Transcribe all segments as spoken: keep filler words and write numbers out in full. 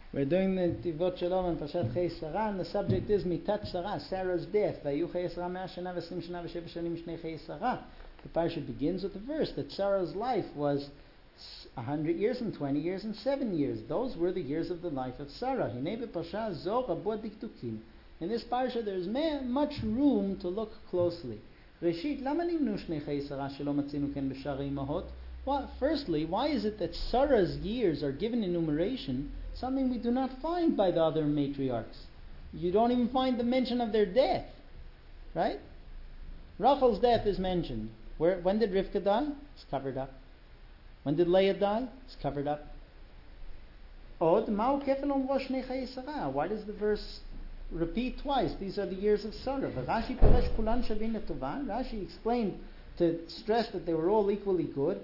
We're doing the Tivot Shalom and Pashat Chei Sarah, and the subject is Mitat Sarah, Sarah's death. Vayu Chei Sarah Mea Shana V'Esrim Shana V'Sheva Shanim Shnei Chei Sarah. The parsha begins with the verse that Sarah's life was a hundred years and twenty years and seven years. Those were the years of the life of Sarah. Hinei b'Parsha Zo Rabu Diktukim. In this parsha, there is much room to look closely. Reshit, Lama Nimnu Shnei Chei Sarah Shelo Matzinu Ken B'Sharei Imahot. Well, firstly, why is it that Sarah's years are given enumeration, something we do not find by the other matriarchs? You don't even find the mention of their death, right? Rachel's death is mentioned. Where, when did Rivka die? It's covered up. When did Leah die? It's covered up. Od ma'u kefel omro shnei chayei Sarah. Why does the verse repeat twice? These are the years of Sarah. Rashi peresh kulan shavin letova. Rashi explained to stress that they were all equally good.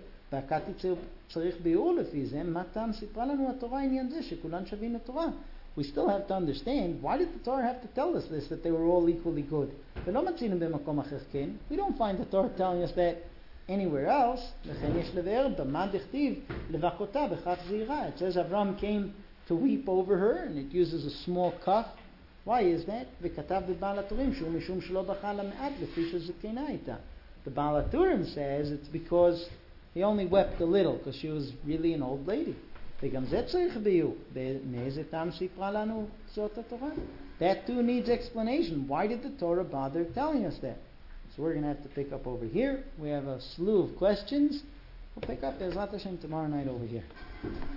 We still have to understand, why did the Torah have to tell us this, that they were all equally good? We don't find the Torah telling us that anywhere else. It says Avram came to weep over her, and it uses a small kaf. Why is that? The Baal HaTurim says it's because he only wept a little because she was really an old lady. That too needs explanation. Why did the Torah bother telling us that? So we're going to have to pick up over here. We have a slew of questions. We'll pick up Bezrat Hashem tomorrow night over here.